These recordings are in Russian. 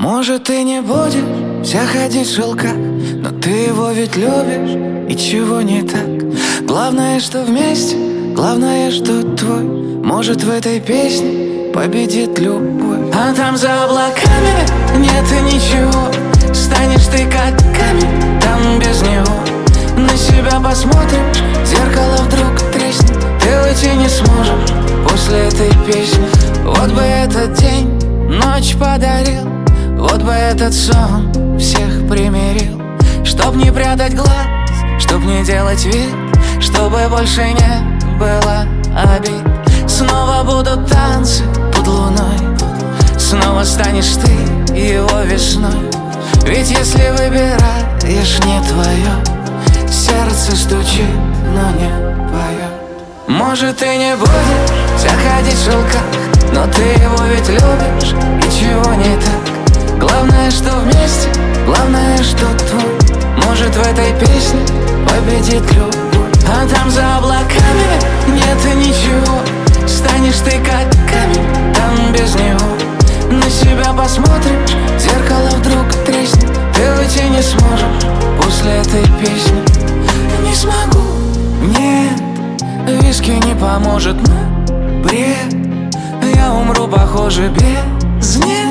Может, ты не будешь вся ходить в шелках, но ты его ведь любишь, и чего не так? Главное, что вместе, главное, что твой. Может, в этой песне победит любовь. А там за облаками нет и ничего. Станешь ты как камень, там без него. На себя посмотришь, зеркало вдруг треснет. Ты уйти не сможешь после этой песни. Вот бы этот день ночь подарил, вот бы этот сон всех примирил. Чтоб не прятать глаз, чтоб не делать вид, чтобы больше не было обид. Снова будут танцы под луной, снова станешь ты его весной. Ведь если выбираешь не твое, сердце стучит, но не поет. Может, ты не будешь вся ходить в шелках, но ты его ведь любишь, и чего не так? Главное, что вместе, главное, что твой. Может, в этой песне победит любовь. А там за облаками нет и ничего. Станешь ты как камень, там без него. На себя посмотришь, зеркало вдруг треснет. Ты уйти не сможешь после этой песни. Не смогу, нет, виски не поможет, но бред. Я умру, похоже, без нет.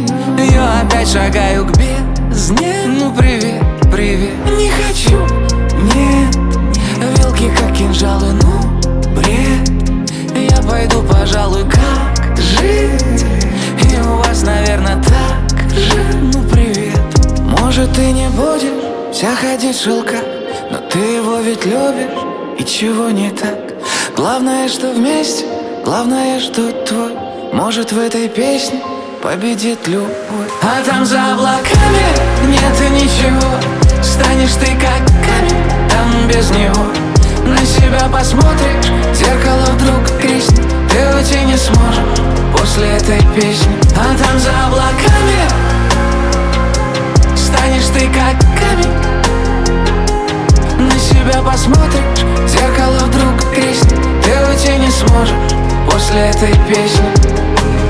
Я опять шагаю к бездне. Ну привет, привет. Не хочу, нет. Вилки как кинжалы, ну бред. Я пойду, пожалуй, как жить. И у вас, наверное, так же. Ну привет. Может, ты не будешь вся ходить в шелках, но ты его ведь любишь, и чего не так? Главное, что вместе, главное, что твой. Может, в этой песне победит любовь. А там за облаками нет и ничего. Станешь ты как камень, там без него. На себя посмотришь, зеркало вдруг треснет. Ты уйти не сможешь после этой песни. А там за облаками станешь ты как камень. На себя посмотришь, зеркало вдруг треснет. Ты уйти не сможешь после этой песни.